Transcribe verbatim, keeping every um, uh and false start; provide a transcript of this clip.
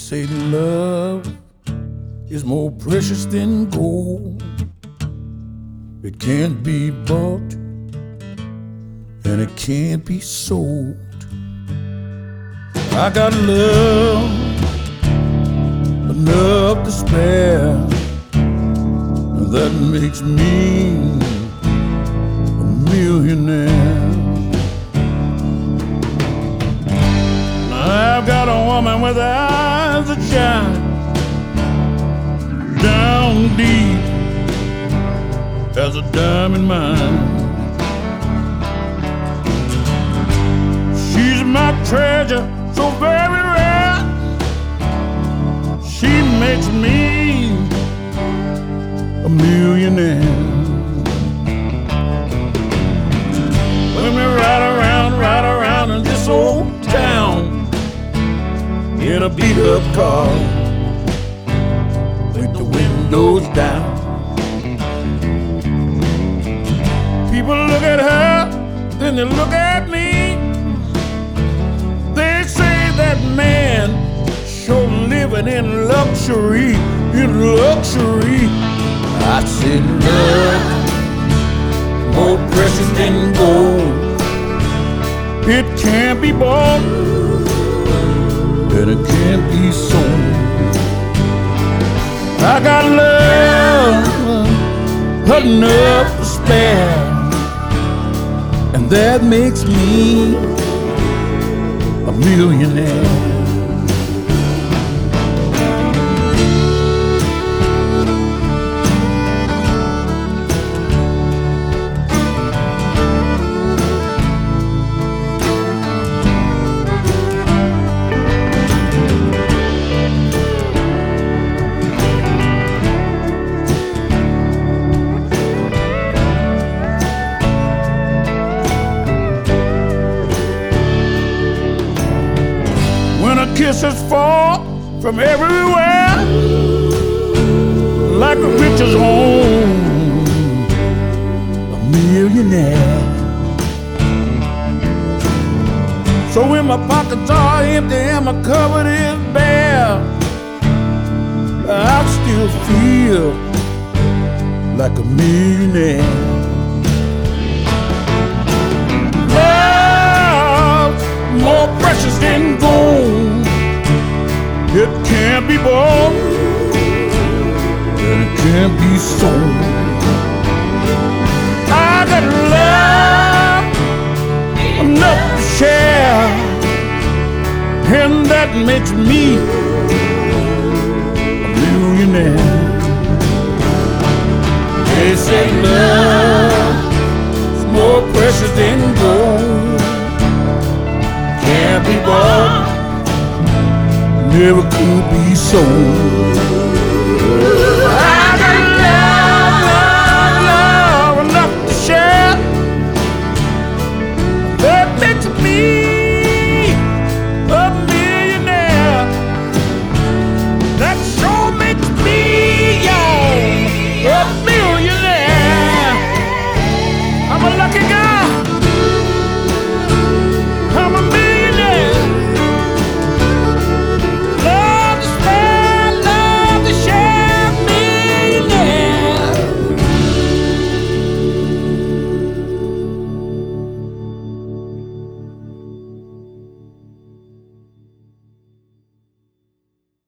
say love is more precious than gold. It can't be bought and it can't be sold. I got love enough to spare, and that makes me a millionaire. I've got a woman with eyes that shine down deep as a diamond mine. She's my treasure, so very rare. She makes me a millionaire. When we ride around, ride around in this old town in a beat-up car with the windows down. People look at her, then they look at me. They say that man sure living in luxury, in luxury. I said love more precious than gold. It can't be bought and it can't be sold. I got love enough to spare, and that makes me a millionaire. Kisses fall from everywhere like a riches home, a millionaire. So when my pockets are empty and my cupboard is bare, I still feel like a millionaire. Love's more precious than gold. It can't be bought and it can't be sold. I got love enough to share, and that makes me a millionaire. They say love's more precious than gold. Can't be bought, never could be sold.